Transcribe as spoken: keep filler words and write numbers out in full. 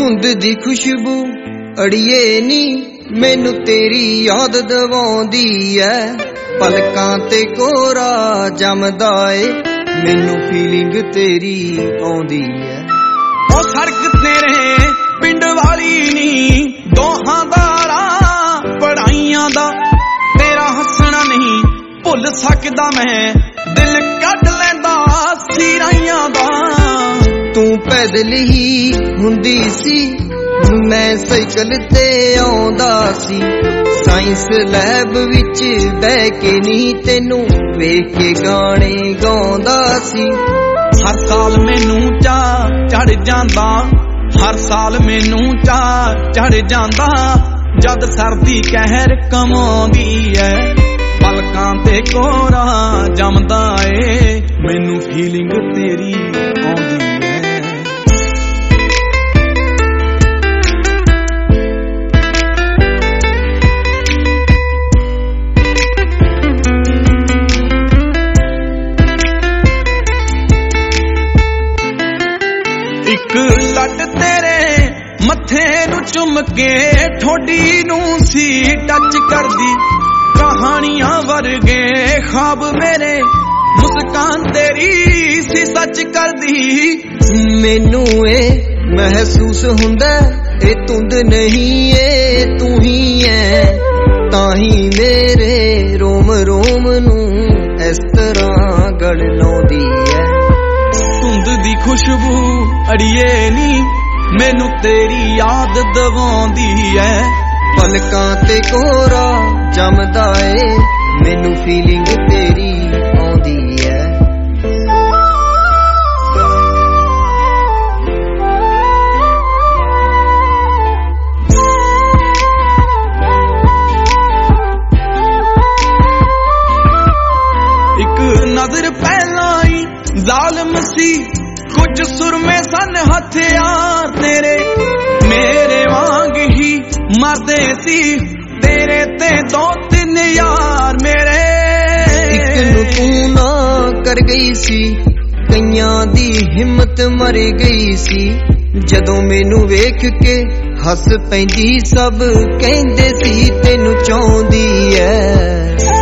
ਧੁੰਦ ਦੀ ਖੁਸ਼ਬੂ ਅੜੀਏ ਨੀ ਮੈਨੂੰ ਤੇਰੀ ਯਾਦ ਦਵਾਉਂਦੀ ਐ ਪਲਕਾਂ ਤੇ ਕੋਰਾ ਜਮਦਾ ਏ ਮੈਨੂੰ ਫੀਲਿੰਗ ਤੇਰੀ ਆਉਂਦੀ ਐ ਉਹ ਸੜਕ ਤੇਰੇ ਪਿੰਡ ਵਾਲੀ ਨੀ ਦੋਹਾਂ ਦਾ ਰਾਹ ਪੜਾਈਆਂ ਦਾ ਤੇਰਾ ਹੱਸਣਾ ਨਹੀਂ ਭੁੱਲ ਸਕਦਾ ਮੈਂ ਦਿਲ ਕੱਢ ਲੈਂਦਾ ਸਿਰਾਈਆਂ ਦਾ ਤੂੰ ਪੈਦਲ ਹੀ ਹੁੰਦੀ ਸੀ ਮੈਂ ਸਾਈਕਲ ਤੇ ਆਉਂਦਾ ਸੀ ਸਾਇੰਸ ਲੈਬ ਵਿੱਚ ਬਹਿ ਕੇ ਨੀ ਤੈਨੂੰ ਵੇਖ ਕੇ ਗਾਣੇ ਗਾਉਂਦਾ ਸੀ ਹਰ ਸਾਲ ਮੈਨੂੰ ਚਾਅ ਚੜ ਜਾਂਦਾ ਹਰ ਸਾਲ ਮੈਨੂੰ ਚਾਅ ਚੜ ਜਾਂਦਾ ਜਦ ਸਰਦੀ ਕਹਿਰ ਕਮਾਉਂਦੀ ਐ ਪਲਕਾਂ ਤੇ ਕੋਰਾ ਜਮਦਾ ਏ ਮੈਨੂੰ ਫੀਲਿੰਗ ਤੇਰੀ ਆਉਂਦੀ ਐ ਇੱਕ ਲੱਟ ਤੇਰੇ ਮੱਥੇ ਨੂੰ ਚੁੰਮ ਕੇ ਠੋਡੀ ਨੂੰ ਸੀ ਟੱਚ ਕਰਦੀ ਕਹਾਣੀਆਂ ਵਰਗੇ ਖਾਬ ਮੇਰੇ ਮੁਸਕਾਨ ਤੇਰੀ ਸੀ ਸੱਚ ਕਰਦੀ ਮੈਨੂੰ ਇਹ ਮਹਿਸੂਸ ਹੁੰਦਾ ਇਹ ਧੁੰਦ ਨਹੀਂ ਏ ਤੂੰ ਹੀ ਐ ਤਾਂ ਹੀ ਮੇਰੇ ਰੋਮ ਰੋਮ ਨੂੰ ਇਸ ਤਰ੍ਹਾਂ ਗੜ ਲਾਉਂਦੀ ਐ ਧੁੰਦ ਦੀ ਖੁਸ਼ਬੂ ਅੜੀਏ ਨੀ ਮੈਨੂੰ ਤੇਰੀ ਯਾਦ ਦਵਾਉਂਦੀ ਐ ਪਲਕਾਂ ਤੇ ਕੋਰਾ ਜਮਦਾ ਏ ਮੈਨੂੰ ਫੀਲਿੰਗ ਤੇਰੀ ਆਉਂਦੀ ਐ ਇੱਕ ਨਜ਼ਰ ਪਹਿਲਾਂ ਹੀ ਜ਼ਾਲਮ ਸੀ ਕੁਝ ਸੁਰਮੇ ਸਨ ਹਥਿਆਰ ਤੇਰੇ ਮੇਰੇ ਵਾਂਗ ਹੀ ਮਰਦੇ ਸੀ ਤੇਰੇ ਤੇ ਦੋ ਤਿੰਨ ਯਾਰ ਮੇਰੇ ਇੱਕ ਨੂੰ ਤੂੰ ਨਾ ਕਰ ਗਈ ਸੀ ਕਈਆਂ ਦੀ ਹਿੰਮਤ ਮਰ ਗਈ ਸੀ ਜਦੋਂ ਮੈਨੂੰ ਵੇਖ ਕੇ ਹੱਸ ਪੈਂਦੀ ਸਭ ਕਹਿੰਦੇ ਸੀ ਤੈਨੂੰ ਚਾਹੁੰਦੀ ਐ